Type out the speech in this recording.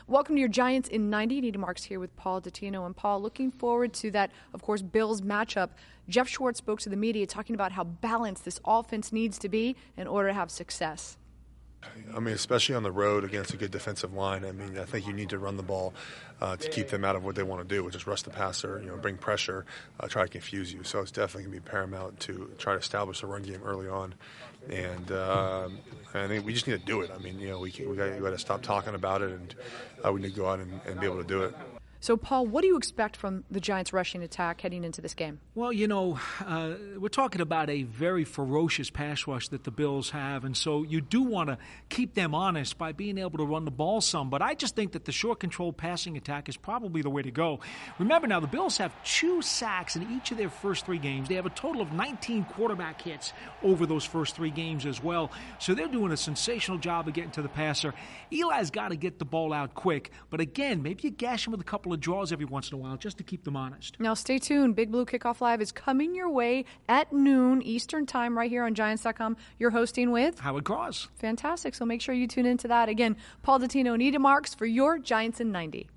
Welcome to your Giants in 90. Nita Marks here with Paul Dottino. And Paul, looking forward to that, of course, Bills matchup. Jeff Schwartz spoke to the media talking about how balanced this offense needs to be in order to have success. I mean, especially on the road against a good defensive line. I mean, I think you need to run the ball to keep them out of what they want to do, which is rush the passer, bring pressure, try to confuse you. So it's definitely going to be paramount to try to establish a run game early on. And I think we just need to do it. I mean, we got to stop talking about it, and we need to go out and be able to do it. So, Paul, what do you expect from the Giants' rushing attack heading into this game? Well, we're talking about a very ferocious pass rush that the Bills have, and so you do want to keep them honest by being able to run the ball some. But I just think that the short control passing attack is probably the way to go. Remember now, the Bills have 2 sacks in each of their first 3 games. They have a total of 19 quarterback hits over those first 3 games as well. So they're doing a sensational job of getting to the passer. Eli's got to get the ball out quick. But again, maybe you gash him with a couple of draws every once in a while just to keep them honest. Now stay tuned. Big Blue Kickoff Live is coming your way at noon Eastern Time right here on Giants.com. You're hosting with Howard Cross. Fantastic. So make sure you tune into that. Again, Paul Dottino, Nita Marks for your Giants in 90.